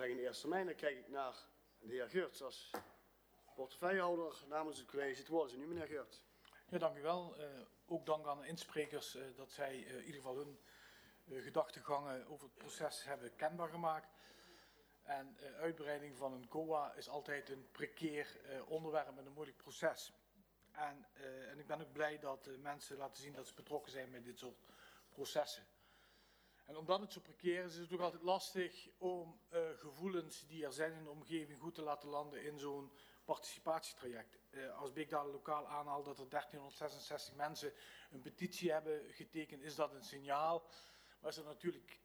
brengen in eerste termijn. Dan kijk ik naar de heer Geurts als portefeuillehouder namens het college. Het woord is nu, meneer Geurts. Ja, dank u wel. Ook dank aan de insprekers dat zij in ieder geval hun gedachtegangen over het proces hebben kenbaar gemaakt. En uitbreiding van een COA is altijd een precair onderwerp en een moeilijk proces. En ik ben ook blij dat mensen laten zien dat ze betrokken zijn bij dit soort processen. En omdat het zo precair is het ook altijd lastig om gevoelens die er zijn in de omgeving goed te laten landen in zo'n participatietraject. Als Big Data lokaal aanhaalt dat er 1366 mensen een petitie hebben getekend, is dat een signaal. Maar is dat natuurlijk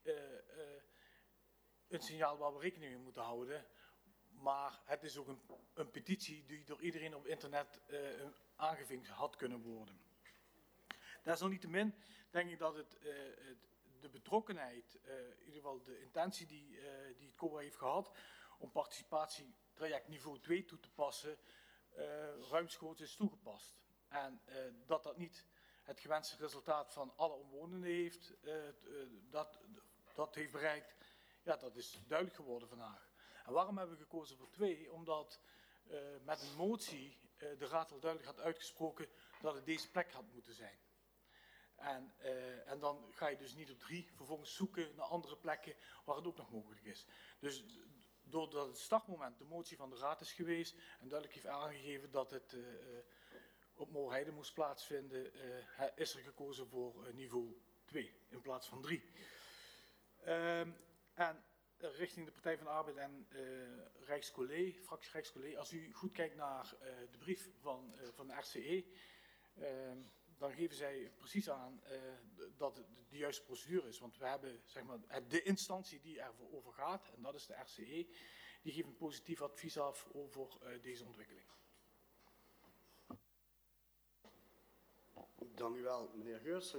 een signaal waar we rekening mee moeten houden. Maar het is ook een petitie die door iedereen op internet aangevinkt had kunnen worden. Desalniettemin denk ik dat de betrokkenheid, in ieder geval de intentie die het COA heeft gehad om participatietraject niveau 2 toe te passen, ruimschoots is toegepast. En dat niet het gewenste resultaat van alle omwonenden heeft, dat heeft bereikt, ja, dat is duidelijk geworden vandaag. En waarom hebben we gekozen voor 2? Omdat met een motie de Raad al duidelijk had uitgesproken dat het deze plek had moeten zijn. En dan ga je dus niet op 3 vervolgens zoeken naar andere plekken waar het ook nog mogelijk is. Dus doordat het startmoment de motie van de Raad is geweest en duidelijk heeft aangegeven dat het op Moorheide moest plaatsvinden, is er gekozen voor niveau 2 in plaats van 3. En richting de Partij van de Arbeid en fractie Rijkscollege, als u goed kijkt naar de brief van de RCE, dan geven zij precies aan dat het de juiste procedure is. Want we hebben zeg maar, de instantie die erover gaat, en dat is de RCE, die geeft een positief advies af over deze ontwikkeling. Dank u wel, meneer Geurts.